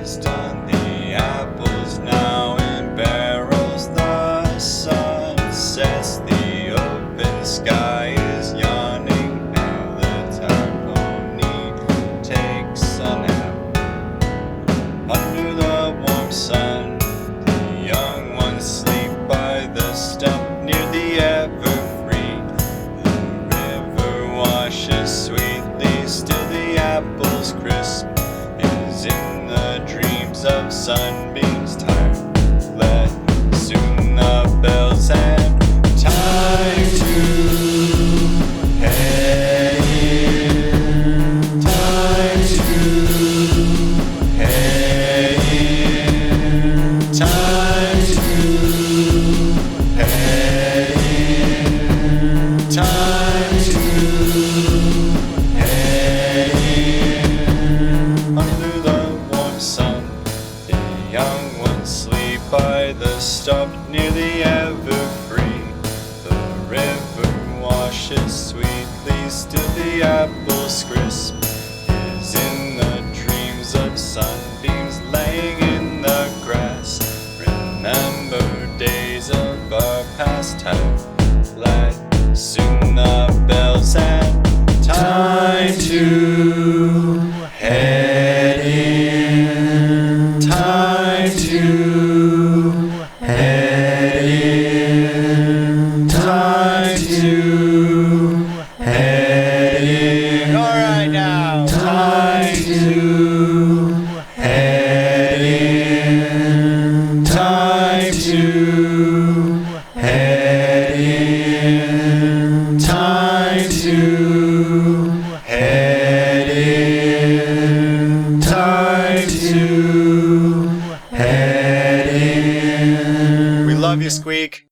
harvest done, the apples now in barrels, the sun sets, the open sky is yawning. Now the time pony takes a nap under the warm sun. The young ones sleep by the stump near the evergreen. The river washes sweetly, still the apples crisp is in the dreams of sunbeams. Time let soon the bells and time to head in. Time to head in. Time to head in. Time to head in. Under the warm sun, the young ones sleep by the stump near the evergreen. The river washes sweetly, still the apples crisp is in the dreams of sunbeams laying in the grass. Remember days of our past have light. Soon the bells and time to head in. Time to head in. Time to head in. All right now. Time to head in. Time to head in. Time to head in. Time to head in. We love you, Squeak.